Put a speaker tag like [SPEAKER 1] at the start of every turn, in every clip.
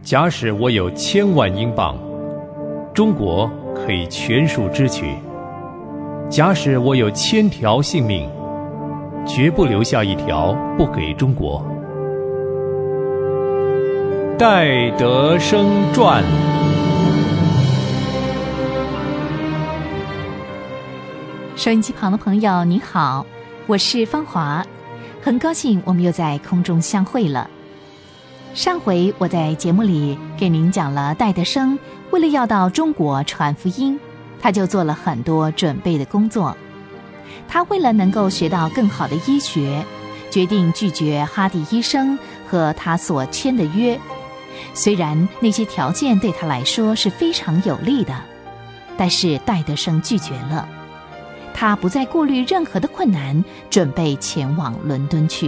[SPEAKER 1] 假使我有1000万英镑，中国可以全数支取；假使我有1000条性命，绝不留下一条不给中国。戴德生传。
[SPEAKER 2] 收音机旁的朋友你好，我是芳华，很高兴我们又在空中相会了。上回我在节目里给您讲了戴德生为了要到中国传福音，他就做了很多准备的工作。他为了能够学到更好的医学，决定拒绝哈迪医生和他所签的约。虽然那些条件对他来说是非常有利的，但是戴德生拒绝了。他不再顾虑任何的困难，准备前往伦敦去。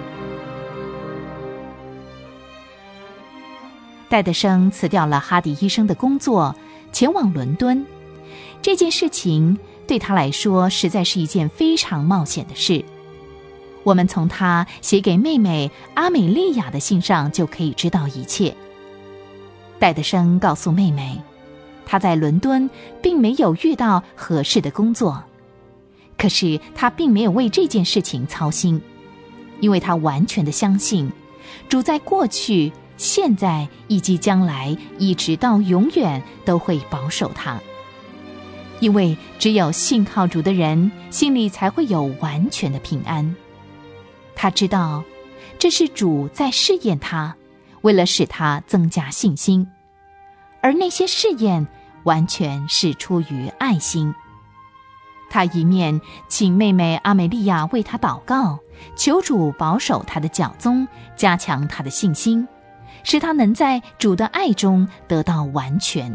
[SPEAKER 2] 戴德生辞掉了哈迪医生的工作，前往伦敦。这件事情对他来说实在是一件非常冒险的事。我们从他写给妹妹阿美利亚的信上就可以知道一切。戴德生告诉妹妹，他在伦敦并没有遇到合适的工作，可是他并没有为这件事情操心，因为他完全的相信主在过去、现在以及将来一直到永远都会保守他。因为只有信靠主的人，心里才会有完全的平安。他知道这是主在试验他，为了使他增加信心，而那些试验完全是出于爱心。他一面请妹妹阿美利亚为他祷告，求主保守他的脚踪，加强他的信心，使他能在主的爱中得到完全。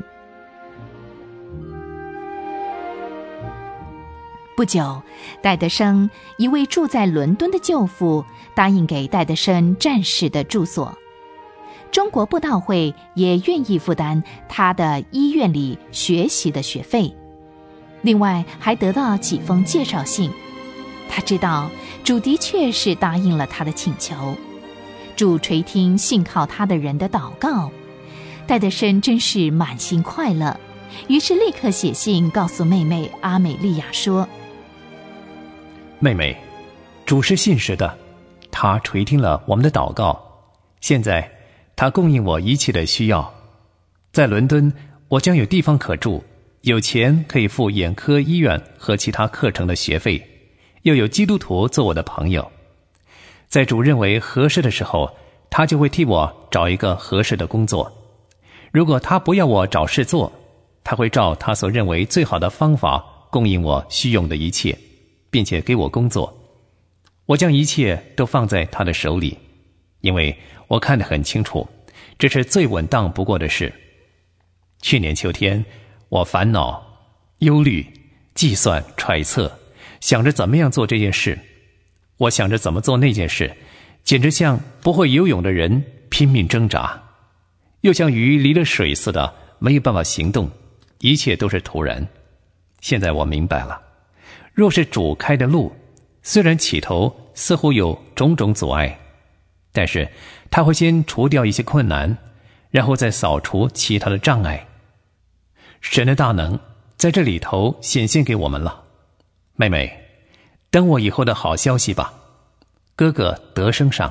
[SPEAKER 2] 不久，戴德生一位住在伦敦的舅父答应给戴德生暂时的住所。中国布道会也愿意负担他的医院里学习的学费，另外还得到几封介绍信。他知道主的确是答应了他的请求，主垂听信靠他的人的祷告。戴德生真是满心快乐，于是立刻写信告诉妹妹阿美利亚说，
[SPEAKER 1] 妹妹，主是信实的，他垂听了我们的祷告，现在他供应我一切的需要。在伦敦我将有地方可住，有钱可以付眼科医院和其他课程的学费，又有基督徒做我的朋友。在主认为合适的时候，他就会替我找一个合适的工作。如果他不要我找事做，他会照他所认为最好的方法供应我需用的一切，并且给我工作。我将一切都放在他的手里，因为我看得很清楚，这是最稳当不过的事。去年秋天，我烦恼、忧虑、计算、揣测，想着怎么样做这件事。我想着怎么做那件事，简直像不会游泳的人拼命挣扎，又像鱼离了水似的，没有办法行动，一切都是突然。现在我明白了，若是主开的路，虽然起头似乎有种种阻碍，但是他会先除掉一些困难，然后再扫除其他的障碍。神的大能在这里头显现给我们了。妹妹，等我以后的好消息吧。哥哥德生上。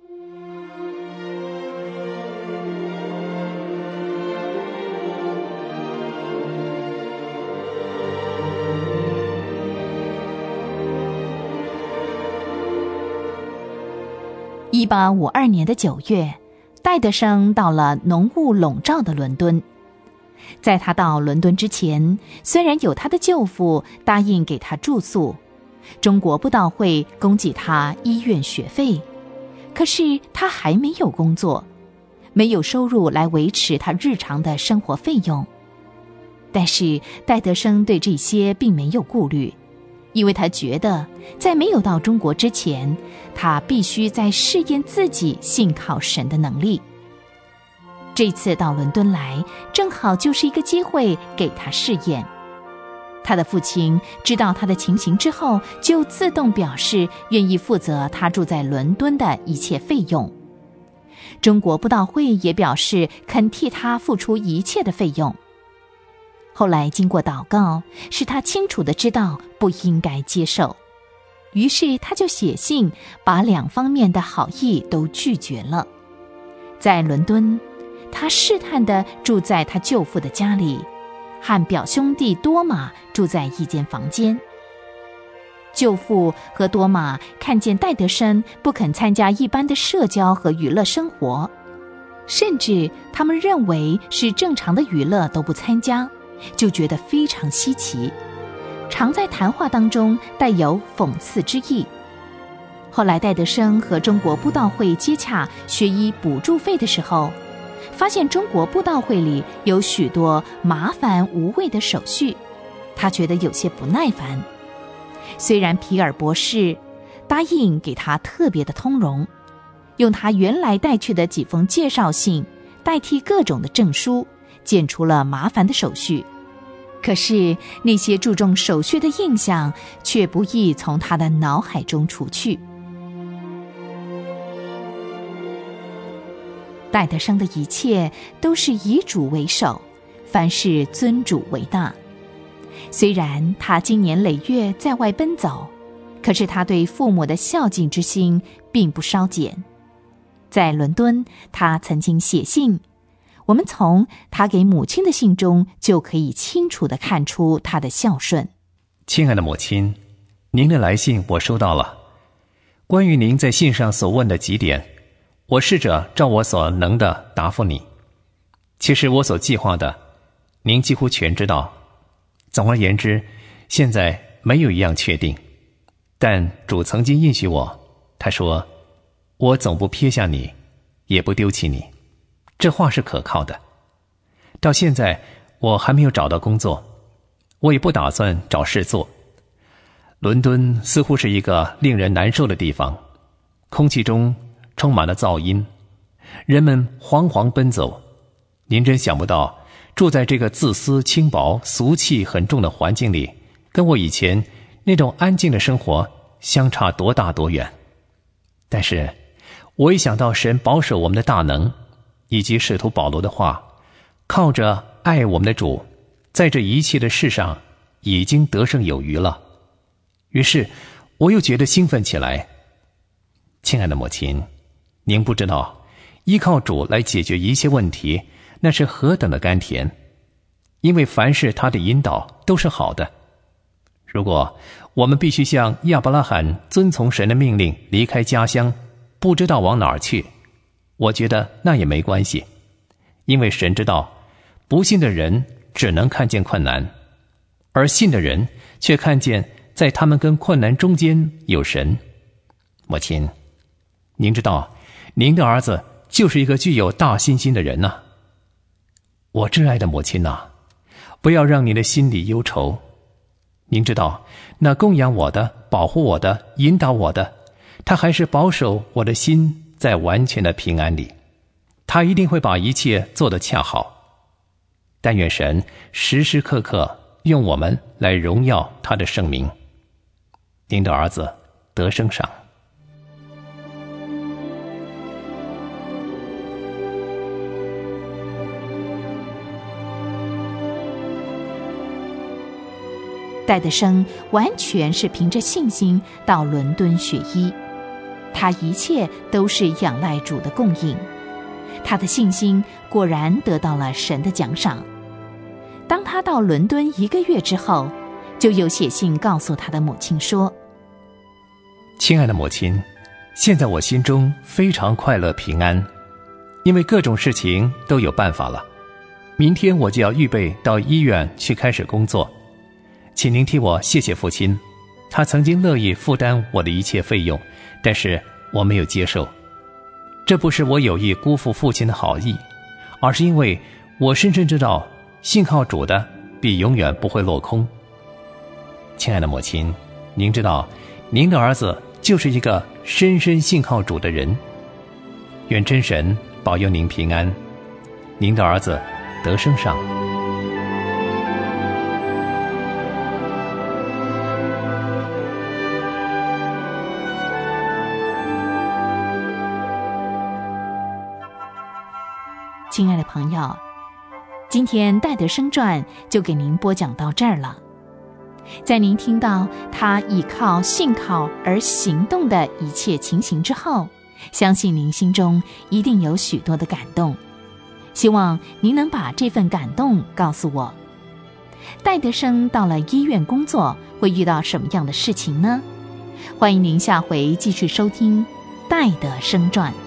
[SPEAKER 2] 1852年的9月，戴德生到了浓雾笼罩的伦敦。在他到伦敦之前，虽然有他的舅父答应给他住宿，中国布道会供给他医院学费，可是他还没有工作，没有收入来维持他日常的生活费用。但是戴德生对这些并没有顾虑，因为他觉得在没有到中国之前，他必须在试验自己信靠神的能力。这次到伦敦来，正好就是一个机会给他试验。他的父亲知道他的情形之后，就自动表示愿意负责他住在伦敦的一切费用。 中国布道会也表示肯替他付出一切的费用。后来经过祷告，使他清楚地知道不应该接受，于是他就写信把两方面的好意都拒绝了。在伦敦，他试探地住在他舅父的家里，和表兄弟多马住在一间房间。舅父和多马看见戴德生不肯参加一般的社交和娱乐生活，甚至他们认为是正常的娱乐都不参加，就觉得非常稀奇，常在谈话当中带有讽刺之意。后来戴德生和中国布道会接洽学医补助费的时候，发现中国布道会里有许多麻烦无谓的手续，他觉得有些不耐烦。虽然皮尔博士答应给他特别的通融，用他原来带去的几封介绍信代替各种的证书，减除了麻烦的手续，可是那些注重手续的印象却不易从他的脑海中除去。戴德生的一切都是以主为首，凡事尊主为大。虽然他经年累月在外奔走，可是他对父母的孝敬之心并不稍减。在伦敦，他曾经写信，我们从他给母亲的信中就可以清楚地看出他的孝顺。
[SPEAKER 1] 亲爱的母亲，您的来信我收到了。关于您在信上所问的几点，我试着照我所能的答复你。其实我所计划的，您几乎全知道。总而言之，现在没有一样确定，但主曾经应许我，他说，我总不撇下你，也不丢弃你。这话是可靠的。到现在我还没有找到工作，我也不打算找事做。伦敦似乎是一个令人难受的地方，空气中充满了噪音，人们惶惶奔走。您真想不到，住在这个自私、轻薄、俗气很重的环境里，跟我以前那种安静的生活相差多大多远。但是我一想到神保守我们的大能，以及使徒保罗的话，靠着爱我们的主，在这一切的事上已经得胜有余了，于是我又觉得兴奋起来。亲爱的母亲，您不知道，依靠主来解决一切问题，那是何等的甘甜，因为凡是他的引导都是好的。如果我们必须像亚伯拉罕遵从神的命令离开家乡，不知道往哪儿去，我觉得那也没关系，因为神知道，不信的人只能看见困难，而信的人却看见在他们跟困难中间有神。母亲，您知道，您的儿子就是一个具有大信心的人呐。我挚爱的母亲呐，不要让您的心里忧愁。您知道，那供养我的、保护我的、引导我的，他还是保守我的心在完全的平安里。他一定会把一切做得恰好。但愿神时时刻刻用我们来荣耀他的圣名。您的儿子德生上。
[SPEAKER 2] 戴德生完全是凭着信心到伦敦学医，他一切都是仰赖主的供应。他的信心果然得到了神的奖赏。当他到伦敦1个月之后，就又写信告诉他的母亲说，
[SPEAKER 1] 亲爱的母亲，现在我心中非常快乐平安，因为各种事情都有办法了。明天我就要预备到医院去开始工作，请您替我谢谢父亲，他曾经乐意负担我的一切费用，但是我没有接受。这不是我有意辜负父亲的好意，而是因为我深深知道，信靠主的必永远不会落空。亲爱的母亲，您知道，您的儿子就是一个深深信靠主的人。愿真神保佑您平安。您的儿子德生上。
[SPEAKER 2] 亲爱的朋友，今天戴德生传就给您播讲到这儿了。在您听到他倚靠信靠而行动的一切情形之后，相信您心中一定有许多的感动。希望您能把这份感动告诉我。戴德生到了医院工作，会遇到什么样的事情呢？欢迎您下回继续收听《戴德生传》。